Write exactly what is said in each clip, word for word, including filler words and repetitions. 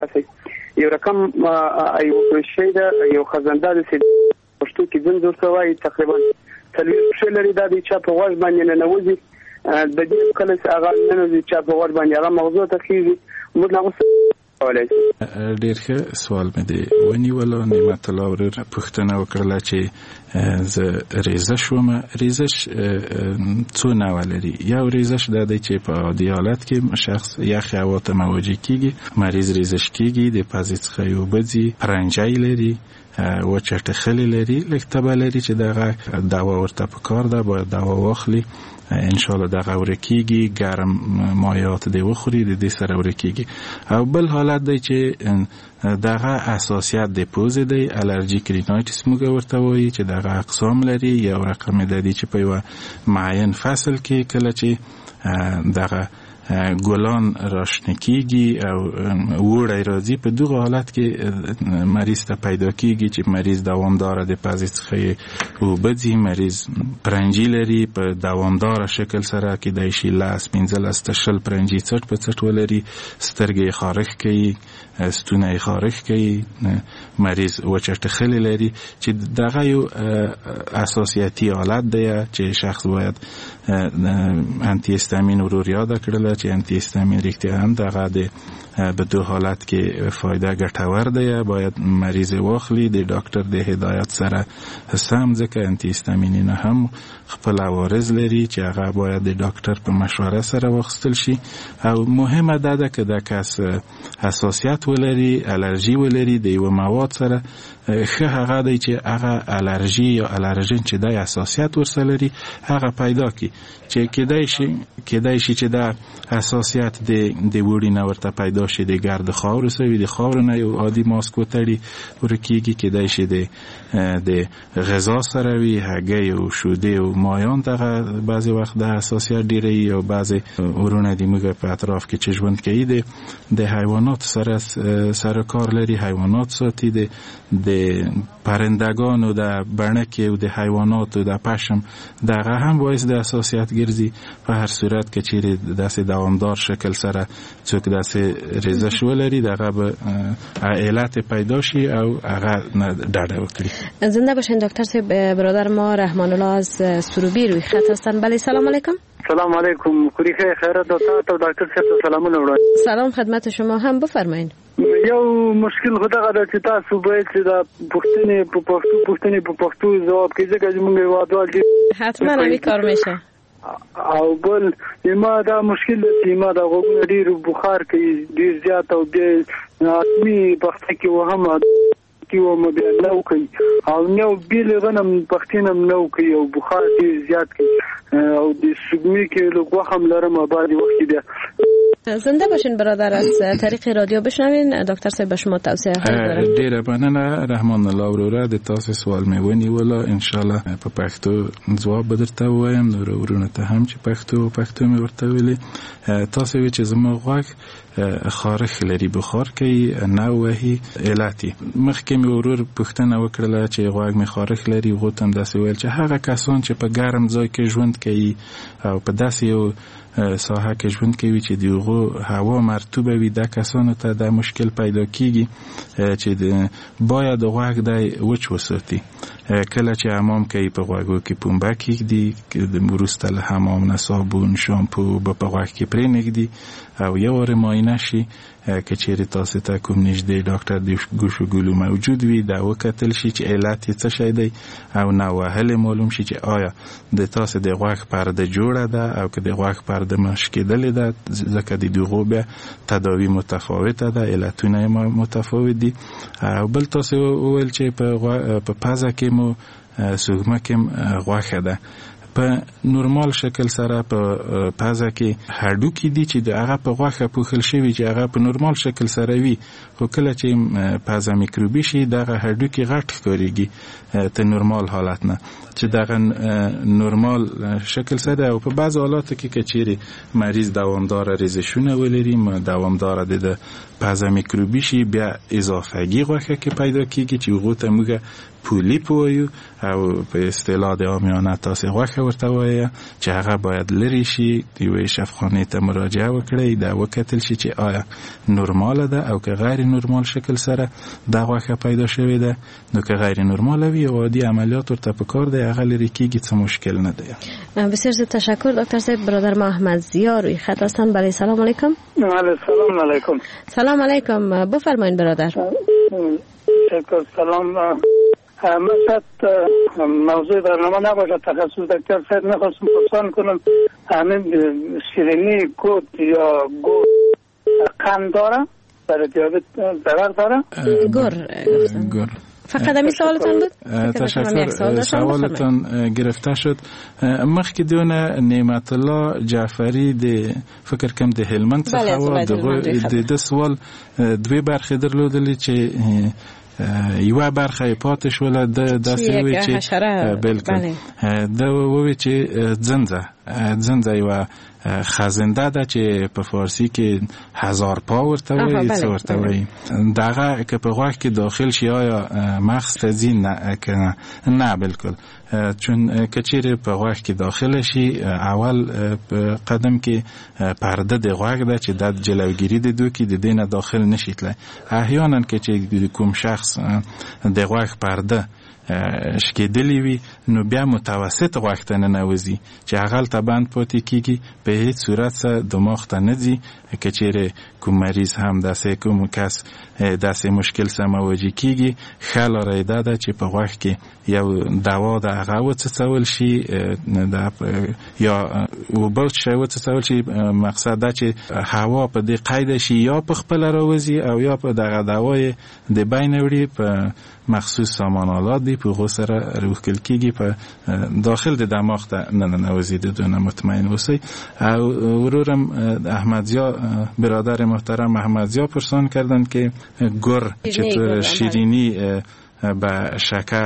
یو رقم یو شی ده یو خزنده د پښتو کې ځین ورته وایي تقریبا څلوېښت پښې لري دا د چا په غوږ باندې ننوځي د دې کله چې هغه ننوځي چا په غوږ باندې هغه مغزو ته خېږي موږ هغه ډېر ښه سوال مې دی ونیولو. نعمت الله ورور پوښتنه وکړله چې زه ریزش وم. ریزش څو نوع لري. یو ریزش دا دی چې په عادي حالت کې شخص یخ هوا ته مواجه کیږي، مریض ریزش کیږي، د پزې څخه یې اوبه ځي، پرنجی لري، وچه ټخلې لري، لږ تبه لري چې دغه دوا ورته پکار ده، باید دوا واخلي، انشاءالله دغه ورکیږي، ګرم مایعات دی وخوري، د دې سره ورکیږي. او بل حالت دی چې دغه اساسیت د پوزې دی، الرژیک رینایټس موږ ورته وایي چې دغه اقسام لري. یو رقم دی چې په یو معین فصل کې کله چې دغه ګلان راشنکیږي او وړی راځي، په دغه حالت کې مریض ته پیدا کیږي چې مریض دوامدار د پزې څخه اوبه ځي، مریض پرنجي لري په دوامدار شکل سره کېدای شي لس پنځلس ته شل پرنجي څټ په څټ ولري، سترګې خارښ کوي، ستونه یې خارښ کوي، مریض وچه ټخلې لري، چې دغه یو اساسیتي حالت دی چې شخص باید انتی هیستامین ورور یاد کړل چې انتی هیستامین ریښتیا هم دغه د په دو حالت کې فایده ګټور دی، باید مریض واخلي د ډاکټر د هدایت سره سم، ځکه انتی هیستامین هم خپل عوارض لري چې هغه باید د ډاکټر په مشوره سره واخیستل شي. او مهمه ده ده که د کس حساسیت ولري، الرژي ولري د یو مواد سره، ښه هغه دی چې هغه الرژي یا الرژن چې د حساسیت ورسره لري هغه پیدا کی، چې کېدای شي کېدای شي چې د حساسیت د د وړي نه ورته پیدا شي د ګرد خاور سوي، د خاور نه یو عادي ماسک وتړي ورکیږي، کېدای شي د د غذا سره وي، هګۍ او شیدې او مایان دغه بعضی وخت د حساسیت ډېری او بعضی ورونه د موږ په اطراف کې چې ژوند کوي د د حیوانات سره سره کار لري، حیوانات ساتي، د د پرندگانو د بڼکې او د حیواناتو د پشم دغه هم باعث د حساسیت ګرځي. په هر صورت کې چې داسې دوامدار شکل سره څوک داسې ریزش ولري دغه به علت پیدا شي او هغه ډډه وکړي. زنده باشین دکتر صاحب. برادر ما رحمان الله از سروبی روی خط هستن. بله سلام علیکم. سلام علیکم. خوری خیرات دکتر ته دکتر صاحب سلامونه وړاندې. سلام خدمت شما هم، بفرمایید. یو مشکل خو دغه ده چې تاسو باید چې دا پوښتنې په پښتو پوښتنې په پښتو جواب کړئ، ځکه چې موږ هیوادوال دي حتما همین کار میشه. او بل ما دا مشکل دی چې ما دا غوږونه ډېر بخار کوي ډېر زیات، او بیا اتمي پښتو کې وهم کې وم بیا نو کوي، او نو بیل غنم پښتینم نو کوي او بخار ډېر زیات کوي، او د سګمې کې لږ هم لرم بعضی وخت بیا. زنده باشین برادر. از طریق رادیو بشنوین دکتر صاحب به شما توصیه دارم. ډیره مننه رحمان الله وروره، د تاسو سوال مې ونیوله، ان شاء الله په پښتو ځواب بدرته وایم، نو ورونه ته هم چې پښتو پښتو مې ورته ویلي. تاسو وی چې زما غوږ خارښ لري، بخار کوي، نه وهي علتي. مخکې مې ورور پوښتنه وکړله چې غوږ مې خارښ لري، غوته هم داسې ویل چې هغه کسان چې په ګرم ځای کې ژوند کوي او په داسې یو ساحه کې ژوند کوي چې دغه هوا مرطوبه وي، د کسانو ته د مشکل پیدا کیږي چې باید غوږ دی وچ وساتي. کله چې حمام کوي په غوږو کې پنبه کیږدي، د وروسته له حمام نه صابون شامپو به په غوږ کې پرې نږدي او یو واره معاینه شي که چیرې تاسو ته کوم نږدې ډاکټر د ګوشو ګلو موجود وي دا وکتل شي چې علت یې څه شی دی، او نه وهل معلوم شي چې آیا د تاسو د غوږ پرده جوړه ده او که د غوږ پرده مشکېدلې ده، ځکه د دغو بیا تداوی متفاوته ده، علتونه متفاوت دي. او بل تاسو وویل چې په پزه کې مو سوګمه کې غوښه ده، په نورمال شکل سره په پزه کې هډوکي دي چې د هغه په غوښه پوښل شوی چې هغه په نورمال شکل سره وي، خو کله چې پزه میکروبي شي دغه هډوکي غټ ښکارېږي ته نورمال حالت نه، چې دغه نورمال شکل سره او په بعض حالاتو کې که چیرې مریض دوامدار ریزشونه ولري دوامدار د پزه میکروبي شي بیا اضافه‌ګي غوښه کې پیدا کیږي چې هغه ته موږ پولیپ وایو او په اصطلاح د عامیانه تاسې غوښه ورته وایي چې هغه باید لرې شي یوې شفاخانې ته مراجعه وکړئ دا وکتل شي چې آیا نورماله ده او که غیر نورمال شکل سره دا غوښه پیدا شوې ده نو که غیر نورماله وي او عادي عملیات ورته پکار دی هغه لرې کیږي څه مشکل نه دی. بسیار زیاد تشکر دکتر صاحب. برادر ما احمد ضیا روی خط هستند. بله سلام علیکم. سلام علیکم. سلام علیکم. بفرمایید برادر. شکر. سلام. مثلا موضوع برنامه نباشه تخصص دکتر صاحب نخواستم پرسان کنم همین شیرینی گود یا گود قند داره برای دیابت ضرر داره؟ گر گر فقط همین سوالتان بود؟ تشکر. سوالتان گرفته شد. مخکې دونه نعمت الله جعفری د فکر کم د هلمند څخه و د سوال دوی برخې درلودلې چې یوه برخه پاتې شوله د داسې وی چې بلکل د وی چې ځنځه ځنځه یوه خزنده ده چې په فارسی کې هزار پا ورته وایي څه ورته وایي دغه که په غوږ کې داخل شي آیا مغز ته ځي نه که نه بلکل چون که چیرې په غوږ کې داخل شي اول قدم کې پرده د غوږ ده چې د جلوگیری د دو کې د دې نه داخل نشي تللی احیانا که چې کوم شخص د غوږ پرده شکېدلی وي نو بیا متوسط غوږ ته ننوځي چې هغلته بند پاتې کېږي په هیڅ صورت سره دماغ ته نه ځي که چیرې کوم مریض هم داسې کوم کس داسې مشکل سره مواجه کېږي ښه لاره یې دا ده چې په غوږ کې یو دوا د هغه وڅڅول شي یا اوبه چې وڅڅول شي مقصد دا چې هوا په دې قید شي یا په خپله راوځي او یا په دغه دوای د بین وړي په مخصوص سامانالات دی په هغو سره روښکل کېږي په داخل د دماغ ته نه ننوځي د دونه مطمئن اوسئ. او ورورم احمد ضیا برادر محترم احمد ضیا پرسان کردن که گر چطور شیرینی به شکر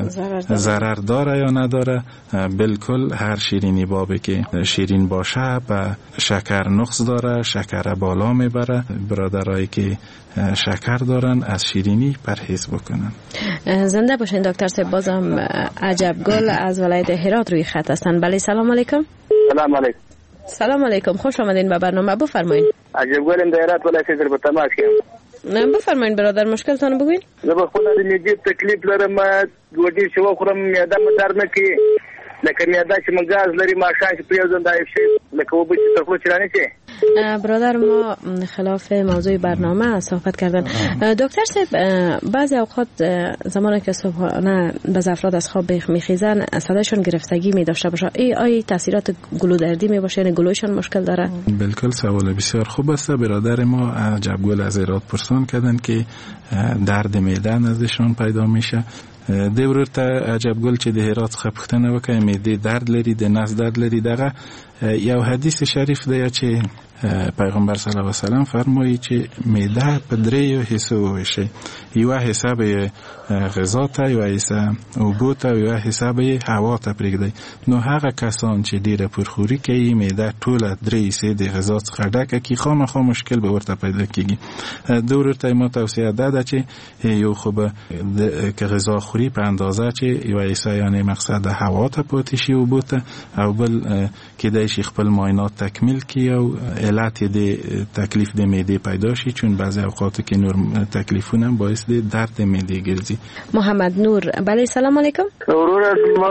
ضرر داره یا نداره. بالکل هر شیرینی بابی که شیرین باشه به شکر نقص داره شکر بالا میبره. برادرایی که شکر دارن از شیرینی پرهیز بکنن. زنده باشین دکتر صاحب. بازم عجب گل از ولایت هرات روی خط هستن. بله سلام علیکم. سلام علیکم. سلام علیکم. خوش آمدین به برنامه. بفرمایید. عجب گل در هرات ولایت در به تماس کردم. نه بفرمایید برادر مشکلتون بگوین. زه به خپل د میډي تکلیف لرم ګوډي چې وخورم معده مې درد نه کوي لکه معده چې من گاز لري ماښام چې پریوزم دا شي لکه وبې چې تخلو چرانه شي. برادر ما خلاف موضوع برنامه صحبت کردن. دکتر صاحب بعضی اوقات زمانی که صبحانه بعض افراد از خواب میخیزن صدایشون گرفتگی می داشته باشه ای آیا تاثیرات گلودردی می باشه یعنی گلویشون مشکل داره؟ بالکل سوال بسیار خوب است. برادر ما عجب گل از ایراد پرسان کردن که درد معده نزدشون پیدا میشه. دی ورور ته عجب گل چې د هرات څخه پوښتنه وکړه معدې درد لري د نس درد لري دغه یو حدیث شریف دی چې پیغمبر صلی الله علیه وسلم فرمایي چې معده په دریو حصو وویشئ. یوه حصه به غذا ته یوه حصه اوبو ته او یوه حصه به هوا ته پرېږدئ. نو هغه کسان چې ډیره پرخوري کوي معده ټوله درې حصې د غذا څخه ډکه کړي خامخا مشکل به ورته پیدا کېږي. د ورور ته ما توصیه ده ده چې یو خو به که غذا خوري په اندازه چې یوه حصه یعنې مقصد هوا ته پاتې شي اوبو ته او بل کېدای شي خپل معاینات تکمیل کړي او علت د تکلیف د معدې پیدا شي چون بعضی اوقات که نور تکلیفونه باعث د درد معدې ګرځي. محمد نور. بله سلام علیکم. وروره ما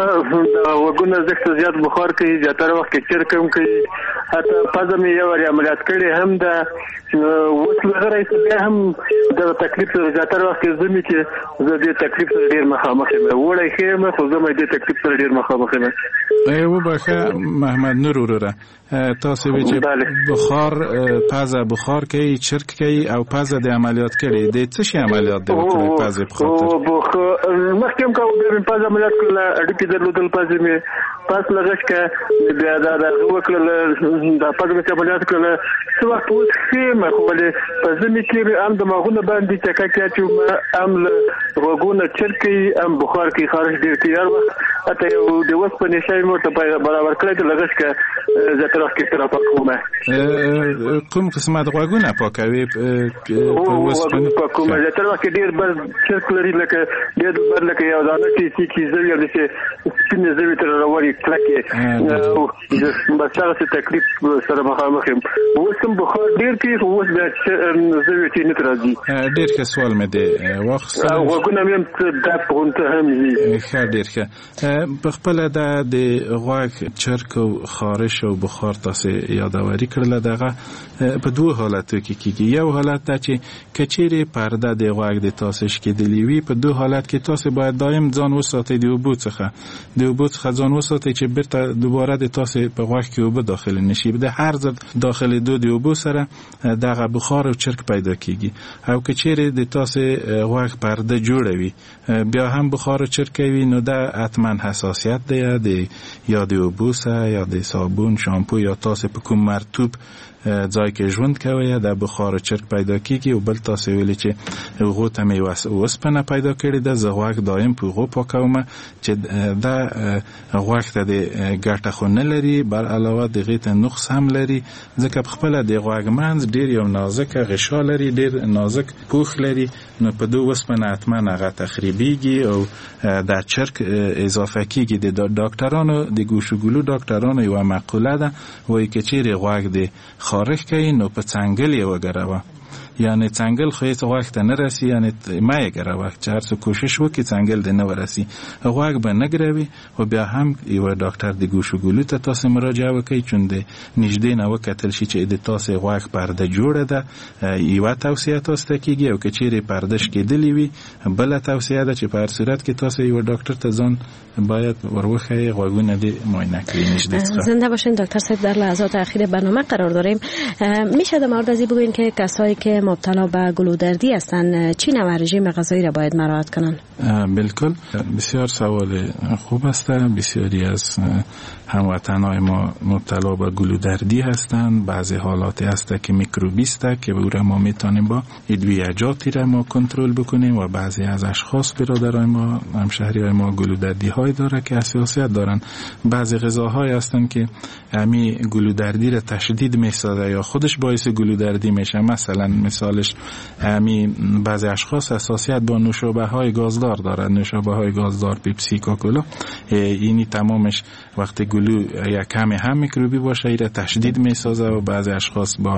وګونه زخت زیات بخار کوي زیاتره وخت کې چیر کوم کوي حتی پزه مې یو وری عملیات کړی هم د اوس لغړی څه هم د تکلیف زیاتره وخت کې زمي چې زه د تکلیف ډیر مخامخ یم وړی خېم خو زه مې د تکلیف ډیر مخامخ یم. ایو بخه محمد نور وروره تاسو به چې بخار پزه بخار کوي چرک کوي او پزه د عملیات کړي د څه شي عملیات دی وکړي پزه په خاطر او بخ مخکې کوم د پزه عملیات کړل اډې درلودل پزه مې پس لږ که بیا دا د وکړل د پدې چې بلات کړل څو وخت وڅخه خو له پزمي کې ام د ماغونه باندې چکه کې چې ام وګونه چرکی ام بخار کې خارج ډیر تیار وخت اته یو د وس په نشای مو ته برابر کړی لږ که زه تر وخت کې تر پکومه کوم قسمه د وګونه پاکوي په وس په کومه زه تر وخت ډیر بس چرک لري لکه ډیر بر لکه یو ځانه چې چې زوی د څه سپینې زوی تر راوړي کلکه بس هغه تکلیف سره مخامخ یم اوس کوم بخار ډیر کې اوس د زوی چې نه راځي ډیر ښه سوال مې دی وخت وګونه مې د پونته هم وي ښه ډیر ښه په خپل د غوږ چرک او خارش او بخار تاسو یادوري کړل دغه په دوه حالتو کې کیږي یو حالت دا چې کچېره پرده د غوږ د تاسو شکېدلی وي په دوه حالت کې تاسو باید دائم ځان وساتئ د اوبو څخه د اوبو څخه ځان وساتئ چې بیرته دوباره د تاسو په غوږ کې اوبه داخل نشي د هر ځل داخل دو د اوبو سره دغه بخار او چرک پیدا کیږي او کچېره د تاسو غوږ پرده جوړوي بیا هم بخار او چرک وي نو دا حتما حساسیت دی د یا د اوبو سره یا د صابون شامپو یا تاسو په کوم مرطوب ځای کې ژوند کوي د بخار او چرک پیدا کیږي او بل تاسو ویلي چې هغه ته مې وسپنه پیدا کړې ده زه غوږ دایم په هغه پاکوم چې دا غوږ ته د ګټه خو نه لري بل علاوه د غیته نقص هم لري ځکه په خپل د غوږ منځ ډیر یو نازک غشا لري ډیر نازک پوښ لري نو په دوه وسپنه حتما هغه تخریبيږي او د چرک اضافه کیږي د ډاکټرانو د ګوشوګلو ډاکټرانو یو مقوله ده وایي چې چیرې غوږ د خارج کوي نو په څنګل یې وګروه یعنی څنګل خو هیڅ غوږ ته نه رسي یعنی ما یې ګروه چې هر څو کوشش وکړي څنګل دې نه ورسي غوږ به نه ګروي او بیا هم یو ډاکټر د ګوشوګلو ته تاسو مراجعه وکړئ چون د نږدې نه وکتل شي چې د تاسو غوږ پرده جوړه ده یو توصیه تاسو ته کیږي او کچېره پردهش کېدلی وي بل توصیه ده چې په هر صورت کې تاسو یو ډاکټر ته ځان باید وروخه غوږونه دې معاینه کړئ نږدې څخه زنده باشین دکتر صاحب در لحظات اخیر برنامه قرار داریم میشه در مورد ازی بگوین که کسایی که مبتلا به گلودردی هستند چی نوع رژیم غذایی را باید مراعات کنند؟ بالکل بسیار سوال خوب است بسیاری از هموطنان ما مبتلا به گلودردی هستند بعضی حالاتی هست که میکروبی است که او را ما میتونیم با ادویه‌جاتی را ما کنترل بکنیم و بعضی از اشخاص برادرای ما همشهریای ما گلودردی های داره که حساسیت دارن بعضی غذاهای هستند که امی گلودردی را تشدید میسازه یا خودش باعث گلودردی میشه مثلا مثالش امی بعضی اشخاص حساسیت با نوشابه های گازدار دارن نوشابه های گازدار پیپسی کوکاکولا اینی تمامش وقتی گلو یا کمی هم میکروبی باشه ایره تشدید میسازه و بعضی اشخاص با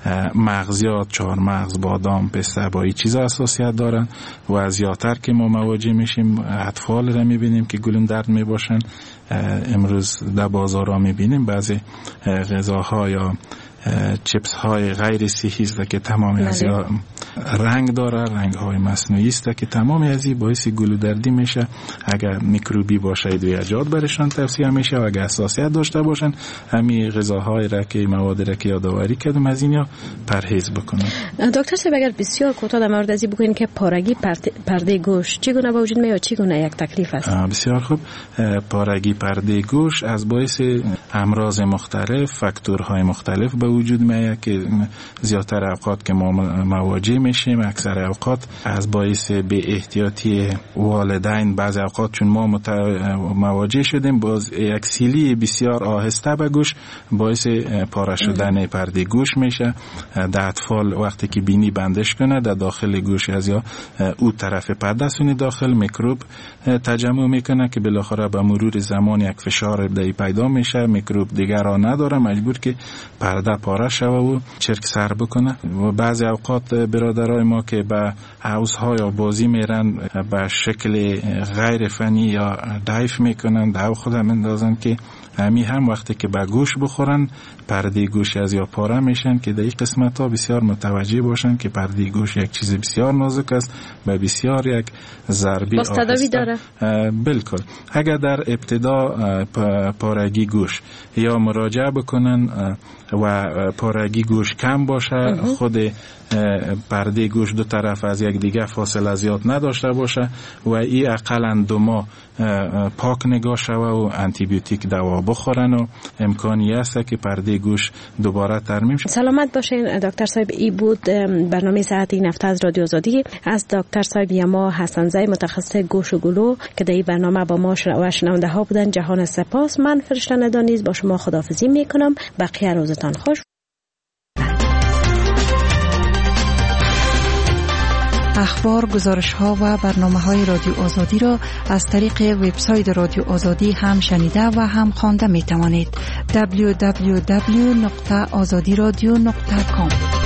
مغزیات چهارمغز بادام پسته با این چیزا حساسیت دارن و زیادتر که ما مواجه میشیم اطفال را میبینیم که گلون درد میباشن امروز در بازار ها میبینیم بعضی غذاها یا چیپس های غیر صحی است که تمامی از یا رنگ داره رنگ های مصنوعی است که تمامی از این باعث گلودردی میشه اگر میکروبی باشه ادویه‌جات برشان توصیه میشه و اگر حساسیت داشته باشن همین غذاهای را که مواد را که یادآوری کردم از اینا پرهیز بکنن. دکتر صاحب اگر بسیار کوتاه در مورد ازی بگوین که پارگی پرده گوش چگونه به وجود میاد چگونه یک تکلیف است؟ بسیار خوب پارگی پرده گوش از باعث امراض مختلف فاکتورهای مختلف به وجود میاد که زیادتر اوقات که ما مواجه میشیم اکثر اوقات از باعث به احتیاطی والدین بعض اوقات چون ما مواجه شدیم باز یک سیلی بسیار آهسته به گوش باعث پاره شدن پرده گوش میشه در اطفال وقتی که بینی بندش کنه در داخل گوش از یا او طرف پرده سونی داخل میکروب تجمع میکنه که بالاخره به مرور زمان یک فشار ابتدایی پیدا میشه میکروب دیگر را نداره مجبور که پرده پاره شوه و چرک سر بکنه و بعضی اوقات برادرای ما که به حوزها یا بازی میرن به شکل غیر فنی یا دایف میکنن دو خودم اندازن که همین هم وقتی که به گوش بخورن پرده گوش از یا پاره میشن که در این قسمت ها بسیار متوجه باشن که پرده گوش یک چیز بسیار نازک است و بسیار یک ضربی آهسته داره. بالکل. اگر در ابتدا پارگی گوش یا مراجعه بکنن و پارگی گوش کم باشه، خود پرده گوش دو طرف از یک دیگه فاصله زیاد نداشته باشه و این اقلا دو ماه پاک نگاه شوه و آنتی بیوتیک دوا بخورن و امکانی است که پرده گوش دوباره ترمیم شد. سلامت باشین دکتر صاحب. ای بود برنامه ساعت این هفته از رادیو آزادی از دکتر صاحب یما حسنزی متخصص گوش و گلو که در این برنامه با ما و شنونده ها بودن. جهان سپاس. من فرشته ندانیز با شما خداحافظی میکنم. بقیه روزتان خوش. اخبار، گزارش‌ها و برنامه‌های رادیو آزادی را از طریق وبسایت رادیو آزادی هم شنیده و هم خوانده می‌توانید. دبلیو دبلیو دبلیو دات آزادی رادیو دات کام